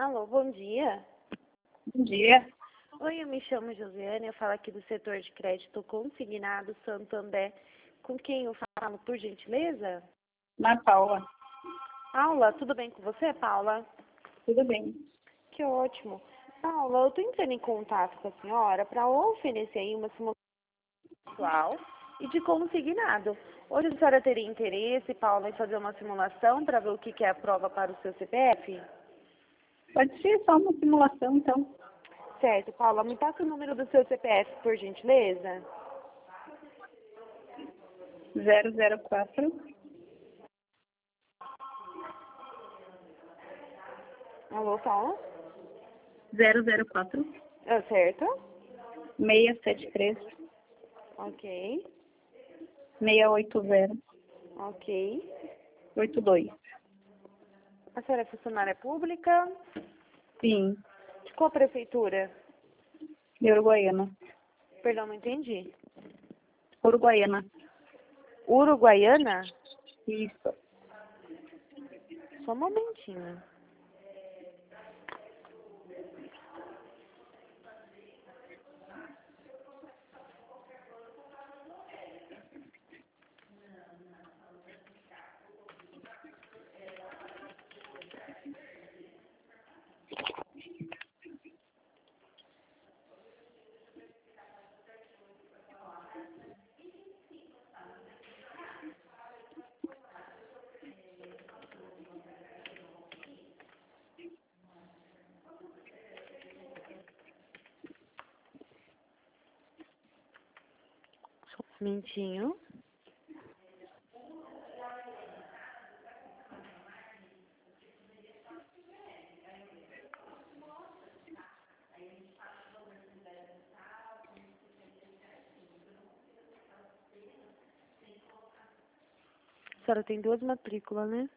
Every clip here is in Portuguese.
Alô, bom dia. Bom dia. Oi, eu me chamo Josiane, eu falo aqui do setor de crédito consignado Santander. Com quem eu falo, por gentileza? Na Paula. Paula, tudo bem com você, Paula? Tudo bem. Que ótimo. Paula, eu estou entrando em contato com a senhora para oferecer aí uma simulação pessoal e de consignado. Hoje a senhora teria interesse, Paula, em fazer uma simulação para ver o que é a prova para o seu CPF? Pode ser só uma simulação, então. Certo, Paula, me passa o número do seu CPF, por gentileza. 004 Alô, Paula? 004 Certo? 673 Ok, 680 ok. 82. A senhora é funcionária pública? Sim, De qual prefeitura? de Uruguaiana. Perdão, não entendi. Uruguaiana. Uruguaiana? Isso. Só um momentinho. Só um momentinho. A senhora tem duas matrículas, né?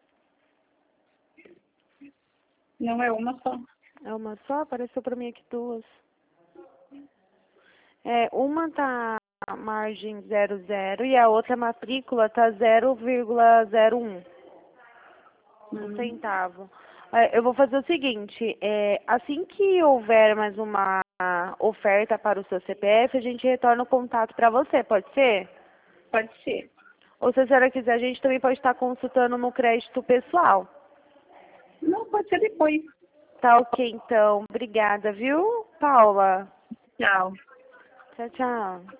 Não é uma só. É uma só? Apareceu pra mim aqui duas. Uma tá margem 00 e a outra matrícula tá 0,01. Um centavo. Eu vou fazer o seguinte, assim que houver mais uma oferta para o seu CPF, a gente retorna o contato para você, pode ser? Pode ser. Ou se a senhora quiser, a gente também pode estar consultando no crédito pessoal. Não, pode ser depois. Tá ok, então. Obrigada, viu, Paula? Tchau. Tchau, tchau.